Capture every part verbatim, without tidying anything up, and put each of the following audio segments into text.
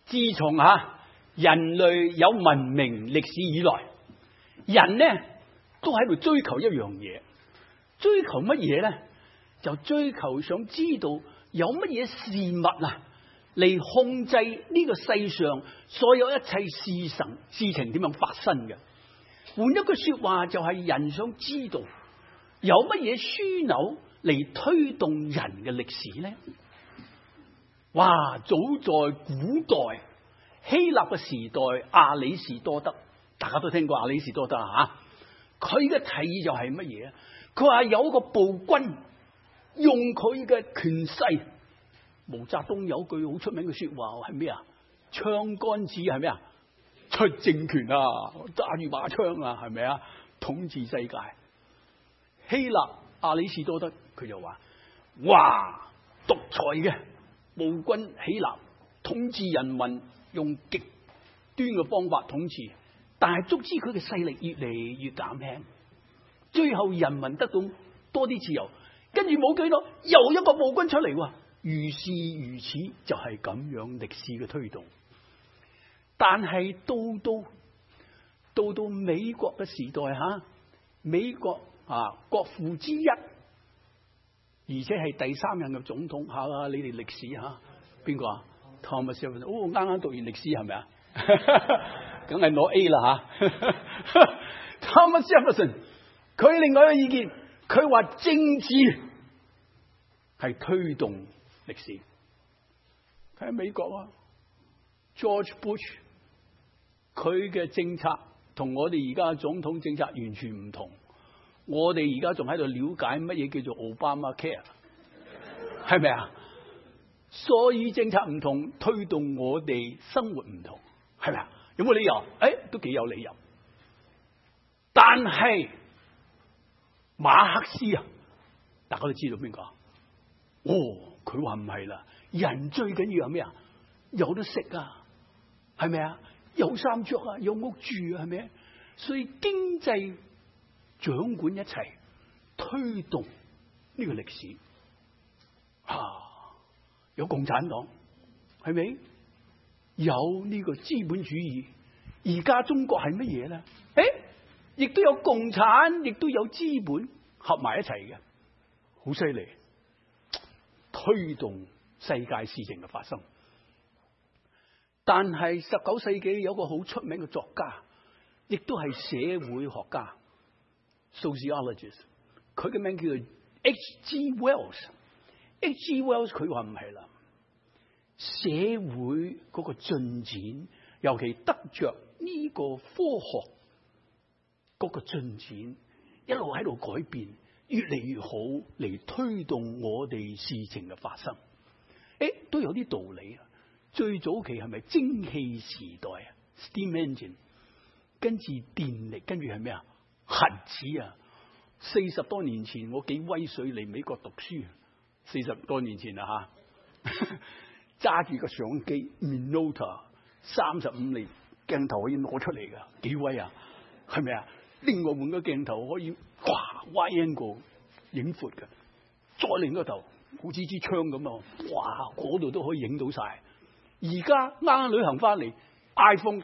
自從吓人類有文明歷史以來，人呢都喺度追求一樣嘢，追求乜嘢呢？就追求想知道有乜嘢事物啊嚟控制呢個世上所有一切事神事情點樣發生嘅。換一句說話，就係人想知道有乜嘢樞紐嚟推動人嘅歷史呢？哇！早在古代希臘嘅時代，亞里士多德，大家都聽過亞里士多德啊，佢嘅提議就係乜嘢啊？佢話有一個暴君用佢嘅權勢，毛澤東有句好出名嘅說話係咩啊？槍桿子係咩啊？出政權啊，揸住把槍啊，係咪啊？統治世界。希臘亞里士多德佢就話：哇，獨裁嘅暴君希臘統治人民，用極端嘅方法統治，但係足之佢嘅勢力越嚟越減輕，最後人民得到多啲自由，跟住冇幾耐又一個暴君出嚟，如是如此，就係咁樣歷史嘅推動。但係到到到到美國嘅時代吓，美國啊國父之一，而且係第三任嘅總統吓，你哋歷史吓邊個啊？Thomas Jefferson，哦，啱啱讀完歷史係咪啊？梗係攞 A 啦吓。Thomas Jefferson 佢另外一個意見，佢話政治係推動歷史。睇美國啊 ，George Bush 佢嘅政策同我哋而家嘅總統政策完全唔同。我哋而家仲喺度了解乜嘢叫做 Obama Care， 係咪啊？所以政策唔同，推動我哋生活唔同，係咪啊？有冇理由？誒，都幾有理由。但係馬克思啊，大家都知道邊個？哦，佢話唔係啦，人最緊要係咩啊？有得食啊，係咪啊？有衫着啊，有屋住啊，係咪啊？所以經濟掌管一切，推動呢個歷史。啊，有共產黨，係咪？有呢個資本主義。而家中國係乜嘢咧？誒，亦都有共產，亦都有資本合埋一齊嘅，好犀利，推動世界事情嘅發生。但係十九世紀有個好出名嘅作家，亦都係社會學家 sociologist， 佢嘅名叫做 H G Wells。H G Wells 佢話唔係啦，社會嗰個進展，尤其得着呢個科學嗰個進展，一路喺度改變，越嚟越好嚟推動我哋事情嘅發生。誒，都有啲道理啊！最早期係咪蒸汽時代啊 ？Steam engine， 跟住電力，跟住係咩啊？核子啊！四十多年前我幾威水嚟美國讀書，四十多年前啦吓，揸住個相機 Minolta 三十五厘鏡頭可以攞出嚟噶，幾威啊？係咪啊？另外換個鏡頭可以哇 wide angle 影闊嘅，再另一個頭好似支槍咁啊！哇，嗰度都可以影到晒。而家啱啱旅行翻嚟 ，iPhone，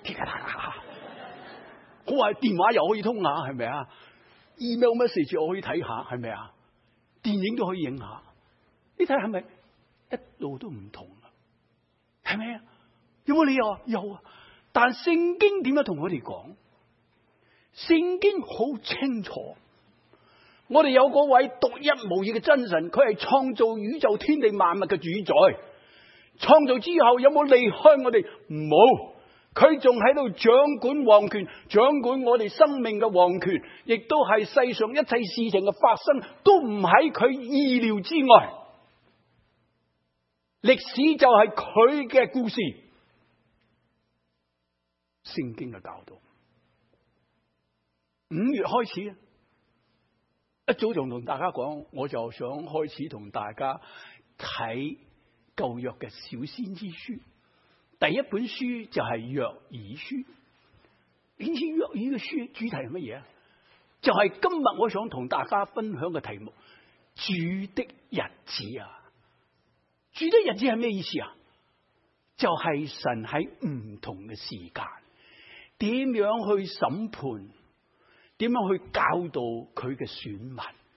好話電話又可以通下，係咪啊 ？email message 我可以睇下，係咪啊？電影都可以影下，你睇係咪一路都唔同啊？係咪啊？有冇理由？有啊！但聖經點樣同我哋講？聖經好清楚，我哋有嗰位獨一無二嘅真神，佢係創造宇宙天地萬物嘅主宰。創造之後有冇離開我哋？冇，佢仲喺度掌管王權，掌管我哋生命嘅王權，亦都係世上一切事情嘅發生都唔喺佢意料之外。歷史就係佢嘅故事，聖經嘅教導。五月開始，一早就同大家講，我就想開始同大家睇舊約嘅小先知書。第一本書就係約珥書。你知約珥嘅書主題係乜嘢啊？就係今日我想同大家分享嘅題目，主的日子啊！主的日子係咩意思啊？ 就係神喺唔同嘅時間，點樣去審判，點樣去教導佢嘅選民。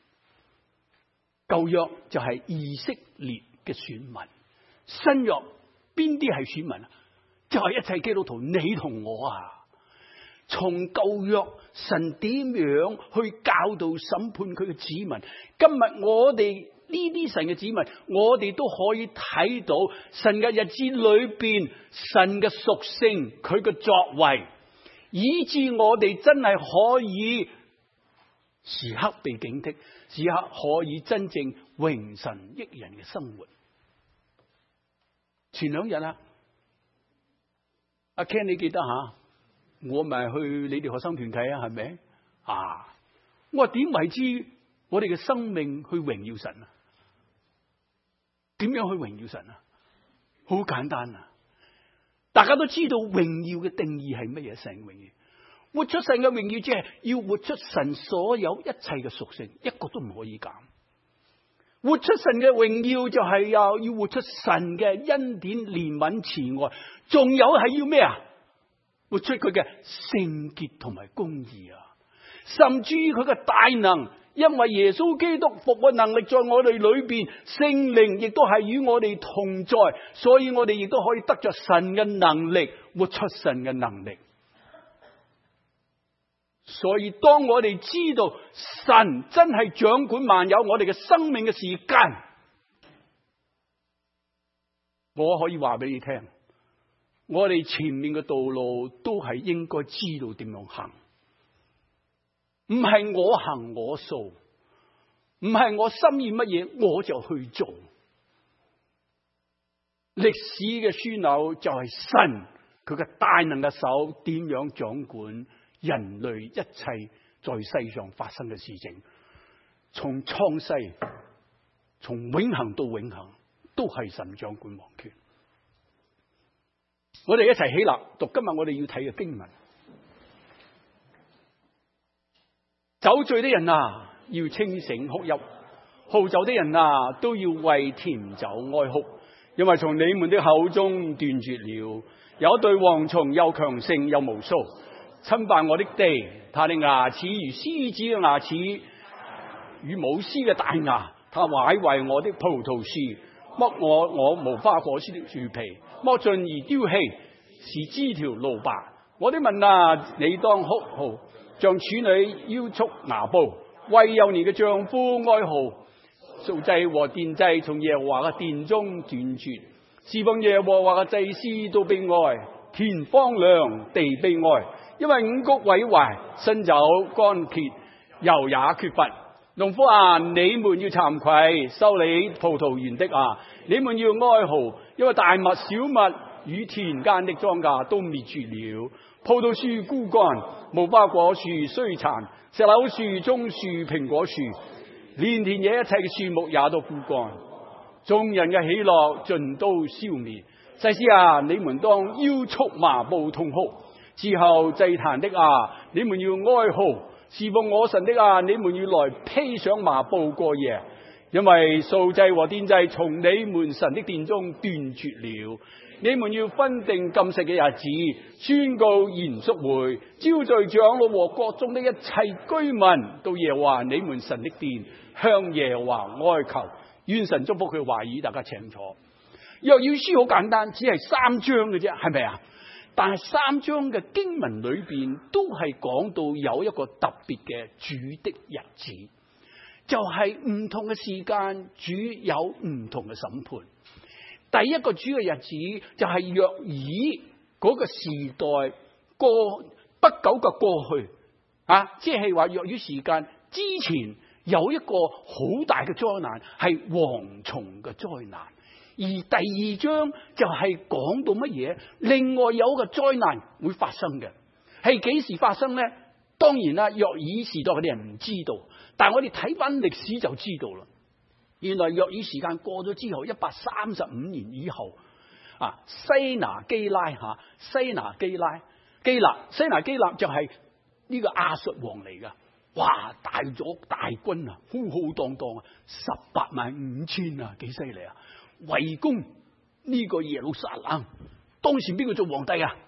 舊約就係以色列嘅選民，新約邊啲係選民啊？就係、是、一切基督徒，你同我啊！從舊約神點樣去教導審判佢嘅子民，今日我哋呢啲神嘅子民，我哋都可以睇到神嘅日子裏邊，神嘅屬性，佢嘅作為，以致我哋真係可以時刻被警惕，時刻可以真正榮神益人嘅生活。前兩日啊，阿 Ken 你記得吓？我咪去你哋學生團契啊，係咪啊？我話點為之我哋嘅生命去榮耀神啊？點樣去榮耀神啊？好簡單啊！大家都知道榮耀嘅定義係乜嘢？神榮耀，活出神嘅榮耀，即係要活出神所有一切嘅屬性，一個都唔可以減。活出神嘅榮耀就係要要活出神嘅恩典、憐憫、慈愛，仲有係要咩啊？活出佢嘅聖潔同埋公義啊，甚至於佢嘅大能，因為耶穌基督復活能力在我哋裏邊，聖靈亦都係與我哋同在，所以我哋亦都可以得着神嘅能力，活出神嘅能力。所以當我哋知道神真係掌管萬有我哋嘅生命嘅時間，我可以話俾你聽，我哋前面嘅道路都係應該知道點樣行，唔係我行我素，唔係我心意乜嘢我就去做。歷史嘅樞紐就係神佢嘅大能嘅手點樣掌管人類一切在世上發生嘅事情，從創世，從永恆到永恆，都係神掌管王權。我哋一齊起立讀今日我哋要睇嘅經文。酒醉的人啊，要清醒哭泣；好酒的人啊，都要為甜酒哀哭，因為從你們的口中斷絕了有一對蝗蟲，又強盛又無鬚，侵犯我的地。他的牙齒如獅子嘅牙齒，與母獅嘅大牙。他毀壞我的葡萄樹，剝我我無花果樹的樹皮，剝盡而丟棄，是枝條露白。我的民啊，你當哭號，像處女腰束麻布，為幼年嘅丈夫哀號。素祭和奠祭從耶和華嘅殿中斷絕，侍奉耶和華嘅祭司都悲哀，田荒涼，地悲哀，因為五穀毀壞，新酒乾竭，油也缺乏。農夫啊，你們要慚愧；修理葡萄園的啊，你們要哀號，因為大麥、小麥與田間的莊稼都滅絕了。葡萄樹枯乾，無花果樹衰殘，石榴樹、棕樹、蘋果樹，連田野一切嘅樹木也都枯乾。眾人嘅喜樂盡都消滅。祭司啊，你們當腰束麻布痛哭；之後祭壇的啊，你們要哀號。侍奉我神的啊，你們要來披上麻布過夜，因為素祭和奠祭從你們神的殿中斷絕了。你們要分定禁食嘅日子，宣告嚴肅會，招聚長老和國中的一切居民到耶和華你們神的殿，向耶和華哀求。願神祝福佢話語，大家請坐。約珥書好簡單，只係三章嘅啫，係咪啊？但係三章嘅經文裏邊都係講到有一個特別嘅主的日子，就係、是、唔同嘅時間，主有唔同嘅審判。第一個主嘅日子就係約珥嗰個時代過不久嘅過去啊，即係話約珥時間之前有一個好大嘅災難，係蝗蟲嘅災難。而第二章就係講到乜嘢？另外有一個災難會發生嘅，係幾時發生呢？當然啦，約珥時代嗰啲人唔知道，但係我哋睇翻歷史就知道啦。原來約珥時間過咗之後，一百三十五年以後，啊，西拿基拉吓，西拿基拉基納，西拿基納就係呢個亞述王嚟噶。哇，帶咗大軍啊，浩浩蕩蕩啊，十八萬五千啊，幾犀利啊！圍攻呢個耶路撒冷， 當時邊個做皇帝啊？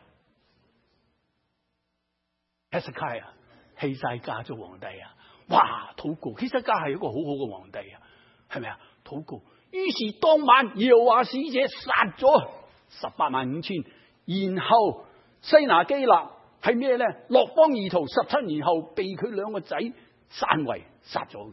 希西家啊，希西家做皇帝啊！哇，禱告，希西家係一個好好嘅皇帝啊，係咪啊？禱告，於是當晚耶和華使者殺咗十八萬五千，然後西拿基立係咩咧？落荒而逃，十七年後被佢兩個仔篡位殺咗嘅。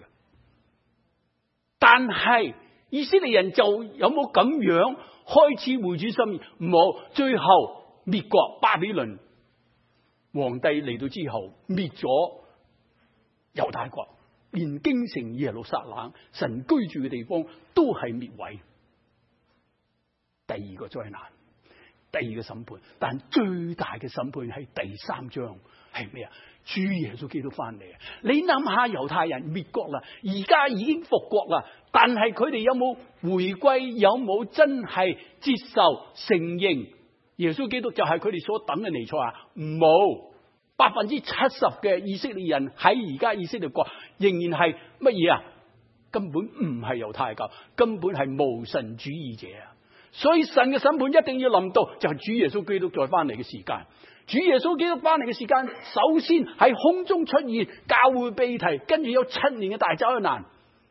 但係以色列人就有冇咁樣開始回轉心意？冇，最後滅國，巴比倫皇帝嚟到之後滅咗猶大國，連京城耶路撒冷神居住嘅地方都係滅毀。第二個災難，第二個審判，但最大嘅審判係第三章，係咩啊？主耶穌基督翻嚟啊！你諗下，猶太人滅國啦，而家已經復國啦，但係佢哋有冇回歸？有冇真係接受承認耶穌基督就係佢哋所等嘅彌賽亞？冇，百分之七十嘅以色列人喺而家以色列國仍然係乜嘢啊？根本唔係猶太教，根本係無神主義者啊！所以神嘅審判一定要臨到，就係主耶穌基督再翻嚟嘅時間。主耶穌基督翻嚟嘅時間，首先喺空中出現，教會被提，跟住有七年嘅大災難。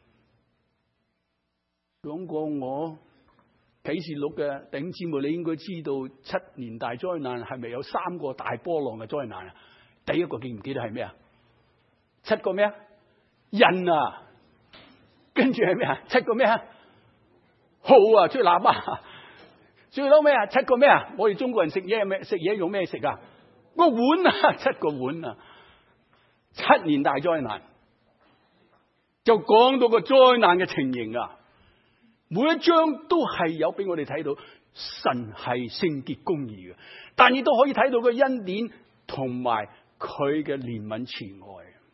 講過我啟示錄嘅弟兄姊妹，你應該知道七年大災難係咪有三個大波浪嘅災難啊？第一個記唔記得係咩啊？七個咩啊？印啊，跟住係咩啊？七個咩啊？號啊，吹喇叭。最嬲咩啊？七個咩啊？我哋中國人食嘢咩？食嘢用咩食啊？個碗啊，七個碗啊！七年大災難就講到個災難嘅情形啊！每一章都係有俾我哋睇到神係聖潔公義嘅，但亦都可以睇到個恩典同埋佢嘅憐憫慈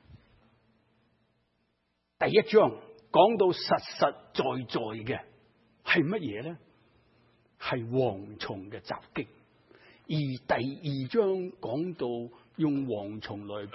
愛。第一章講到實實在在嘅係乜嘢咧？係蝗蟲嘅襲擊，而第二章講到用蝗蟲來